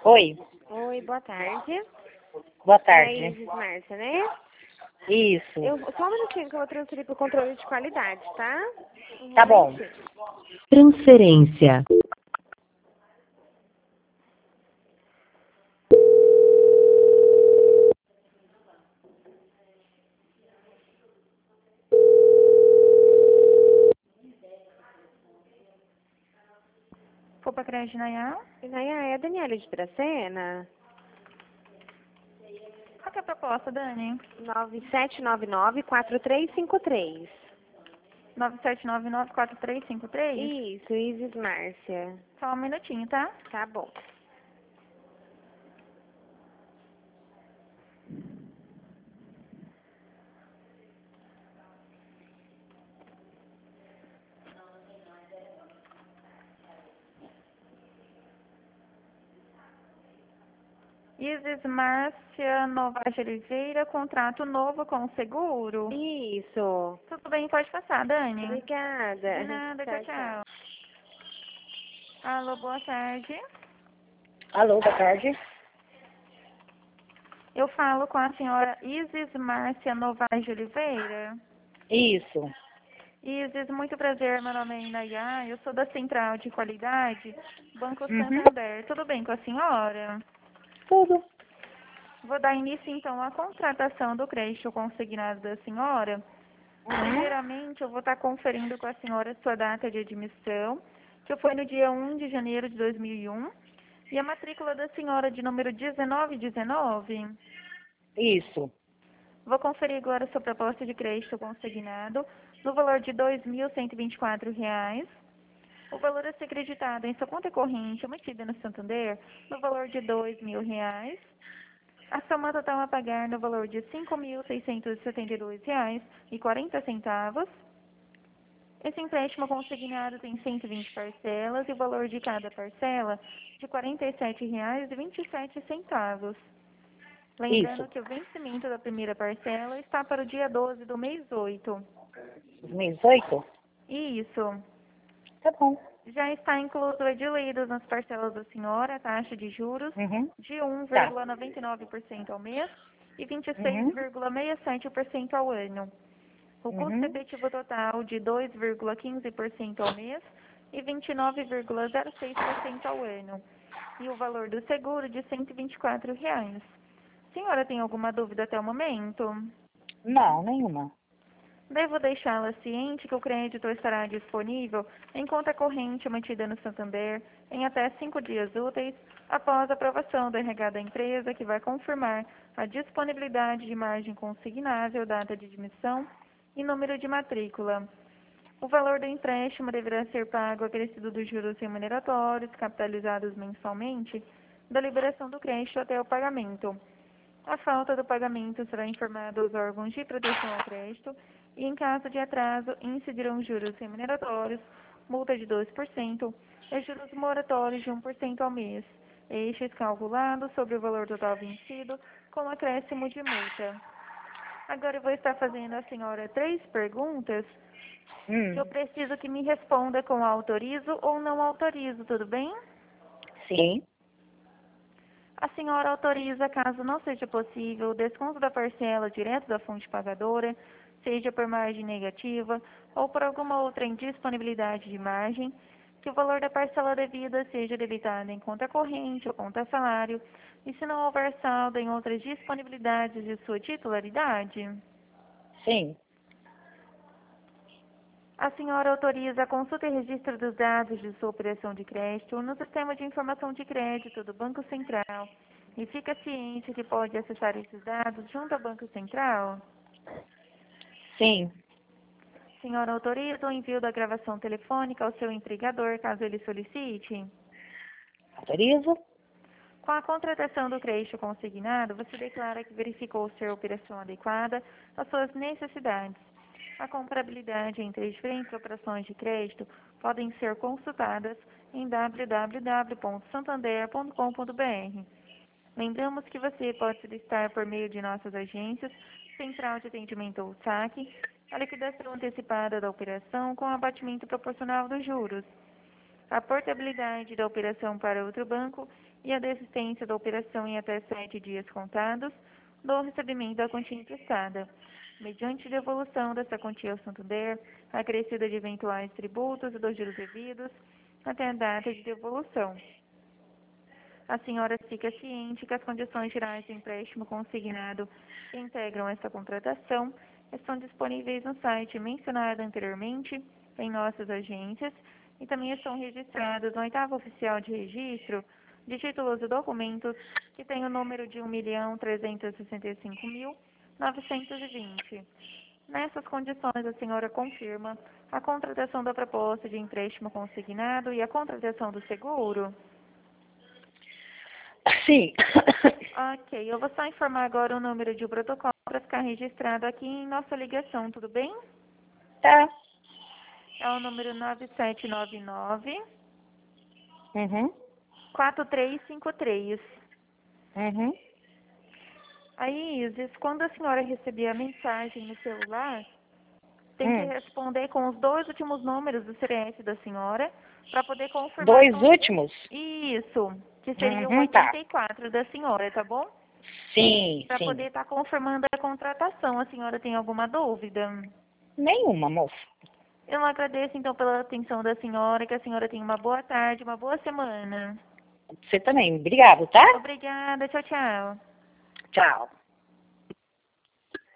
Oi, Oi, boa tarde. boa É a tarde. Isis Márcia, né? Isso, Só um minutinho que eu vou transferir para o controle de qualidade, tá? Um tá bom. momentinho. Transferência. Copa Crédito Nayá. Nayá, é a Daniela de Piracena? Qual que é a proposta, Dani? 9799-4353. 97994353? Isso, Isis Márcia. Só um minutinho, tá? Tá bom. Isis Márcia Novaes Oliveira, contrato novo com seguro. Isso. Tudo bem, pode passar, Dani. Obrigada. De nada, tchau, tchau. Alô, boa tarde. Alô, boa tarde. Eu falo com a senhora Isis Márcia Novaes de Oliveira. Isso, Isis, muito prazer, meu nome é Inayá, eu sou da Central de Qualidade, Banco Uhum. Santander. Tudo bem com a senhora? tudo. Vou dar início, então, à contratação do crédito consignado da senhora. Primeiramente, eu vou estar conferindo com a senhora sua data de admissão, que foi no dia 1 de janeiro de 2001, e a matrícula da senhora de número 1919. Isso, Vou conferir agora sua proposta de crédito consignado no valor de R$ 2.124. O valor a ser creditado em sua conta corrente emitida no Santander no valor de R$ 2.000. A soma total a pagar no valor de R$ 5.672,40. Esse empréstimo consignado tem 120 parcelas e o valor de cada parcela de R$ 47,27. Lembrando isso. que o vencimento da primeira parcela está para o dia 12 do mês 8. 2018? Isso. Tá bom. Já está incluso diluídos nas parcelas da senhora a taxa de juros Uhum. de Tá. 1,99% ao mês e Uhum. 26,67% ao ano. O custo Uhum. efetivo total de 2,15% ao mês e 29,06% ao ano. E o valor do seguro de R$ 124. Senhora, tem alguma dúvida até o momento? Não, nenhuma. Devo deixá-la ciente que o crédito estará disponível em conta corrente mantida no Santander em até 5 dias úteis após a aprovação do RH da empresa, que vai confirmar a disponibilidade de margem consignável, data de admissão e número de matrícula. O valor do empréstimo deverá ser pago acrescido dos juros remuneratórios, capitalizados mensalmente, da liberação do crédito até o pagamento. A falta do pagamento será informada aos órgãos de proteção ao crédito e, em caso de atraso, incidirão juros remuneratórios, multa de 2% e juros moratórios de 1% ao mês, estes calculados sobre o valor total vencido com acréscimo de multa. Agora eu vou estar fazendo à senhora 3 perguntas que eu preciso que me responda com autorizo ou não autorizo, tudo bem? Sim, A senhora autoriza, caso não seja possível, o desconto da parcela direto da fonte pagadora, seja por margem negativa ou por alguma outra indisponibilidade de margem, que o valor da parcela devida seja debitado em conta corrente ou conta salário, e se não houver saldo em outras disponibilidades de sua titularidade. sim. A senhora autoriza a consulta e registro dos dados de sua operação de crédito no Sistema de Informação de Crédito do Banco Central e fica ciente que pode acessar esses dados junto ao Banco Central? Sim. A senhora autoriza o envio da gravação telefônica ao seu empregador, caso ele solicite? Autorizo? Com a contratação do crédito consignado, você declara que verificou ser a operação adequada às suas necessidades. A comparabilidade entre as diferentes operações de crédito podem ser consultadas em www.santander.com.br. Lembramos que você pode solicitar por meio de nossas agências, Central de Atendimento ou SAC, a liquidação antecipada da operação com abatimento proporcional dos juros. a portabilidade da operação para outro banco e a desistência da operação em até 7 dias contados do recebimento da quantia emprestada, mediante devolução dessa quantia ao Santander, acrescida de eventuais tributos e dos juros devidos, até a data de devolução. A senhora fica ciente que as condições gerais do empréstimo consignado que integram esta contratação estão disponíveis no site mencionado anteriormente, em nossas agências, e também estão registrados no 8º oficial de registro de títulos e documentos, que tem o número de 1.365.920. Nessas condições, a senhora confirma a contratação da proposta de empréstimo consignado e a contratação do seguro? Sim. Ok, eu vou só informar agora o número de protocolo para ficar registrado aqui em nossa ligação, tudo bem? Tá. É o número 9799 Uhum. 4353. Uhum. Aí, Isis, quando a senhora receber a mensagem no celular, tem que responder com os 2 últimos números do CPF da senhora, para poder confirmar. 2 últimos? Isso, que seria o Tá. 84 da senhora, tá bom? Sim, Para sim. poder estar confirmando a contratação. A senhora tem alguma dúvida? Nenhuma, moça. Eu agradeço, então, pela atenção da senhora, que a senhora tenha uma boa tarde, uma boa semana. Você também. Obrigado, tá? Obrigada, tchau, tchau. Tchau.